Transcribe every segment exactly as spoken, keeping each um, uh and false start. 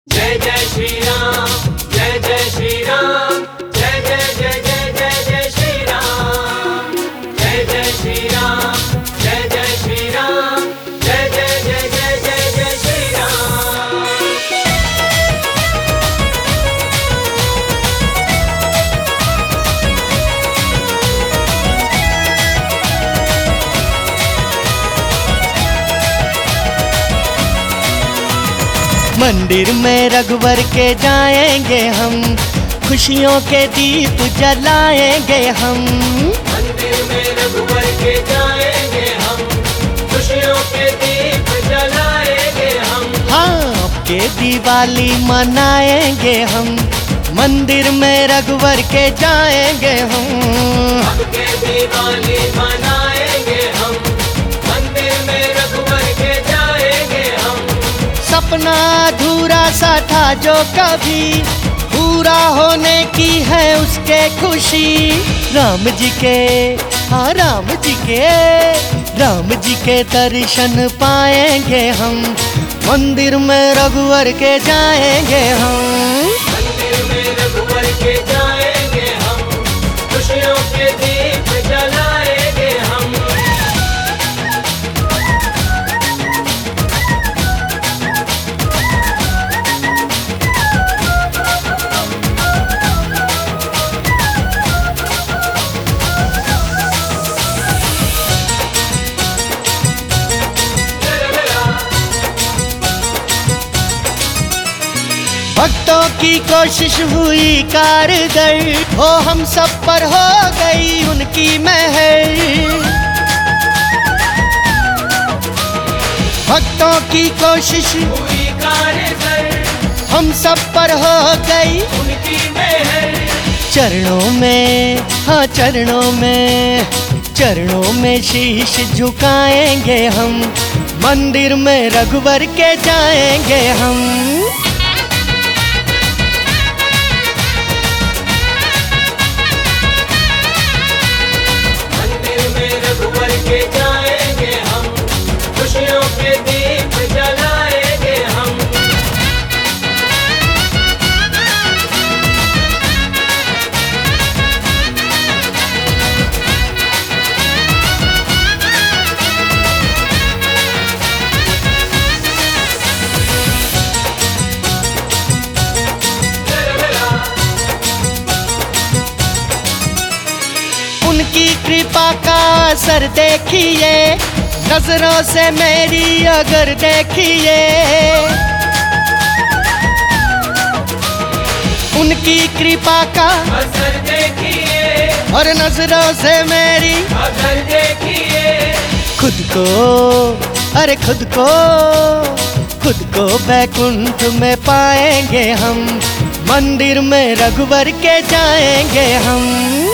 जय जय श्री राम, जय जय श्री राम, जय जय जय जय जय जय श्री राम, जय जय श्री राम, जय जय श्री राम, जय जय जय जय जय जय श्री राम। मंदिर में रघुवर के जाएंगे हम, खुशियों के दीप जलाएंगे हम। मंदिर में रघुवर के जाएंगे हम, खुशियों के दीप जलाएंगे हम। हाँ, आपके दिवाली मनाएंगे हम, मंदिर में रघुवर के जाएंगे हम। आपके दिवाली मनाएंगे हम, मंदिर में रघुवर के जाएंगे हम। सपना अधूरा सा था जो कभी पूरा होने की है उसके खुशी। राम जी के, हाँ राम जी के, राम जी के दर्शन पाएंगे हम, मंदिर में रघुवर के जाएंगे हम। मंदिर में रघुवर के जाएंगे हम, खुशियों के दीप जलाएंगे हम। भक्तों की कोशिश हुई कारगर, हो हम सब पर हो गई उनकी मेहर। भक्तों की कोशिश हुई कारगर, हम सब पर हो गई उनकी मेहर। चरणों में, हाँ चरणों में, चरणों में शीश झुकाएंगे हम, मंदिर में रघुवर के जाएंगे हम। मंदिर में रघुवर के जाएंगे हम, खुशियों के दीप जलाएंगे हम। उनकी कृपा का असर देखिए, नजरों से मेरी अगर देखिए। उनकी कृपा का असर देखिए, और नजरों से मेरी अगर देखिए। खुद को, अरे खुद को, खुद को बैकुंठ में पाएंगे हम, मंदिर में रघुवर के जाएंगे हम।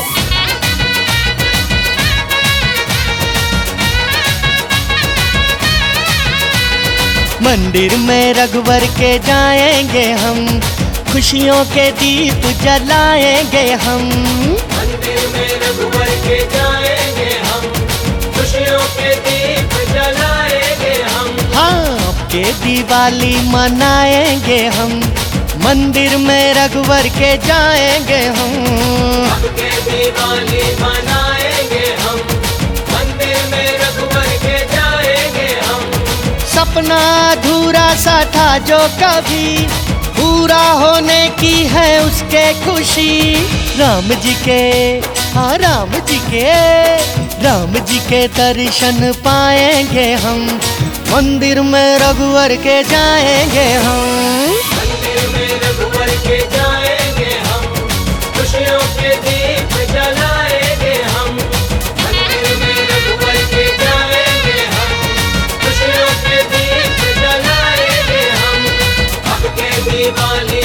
मंदिर में रघुवर के जाएंगे हम, खुशियों के दीप जलाएंगे हम। मंदिर में रघुवर के जाएंगे हम, खुशियों के दीप जलाएंगे हम। हाँ, आपके दिवाली मनाएंगे हम, मंदिर में रघुवर के जाएंगे हम। आपके दिवाली मनाएंगे हम, मंदिर में रघुवर के जाएंगे हम। सपना अधूरा सा था जो कभी पूरा होने की है उसके खुशी। राम जी के, हाँ राम जी के, राम जी के दर्शन पाएंगे हम, मंदिर में रघुवर के जाएंगे हम। मंदिर में रघुवर के जाएंगे हम, खुशियों के दीप जलाएंगे हम। मंदिर में रघुवर के जाएंगे हम, खुशियों के दीप जलाएंगे हम। आपके दिवाली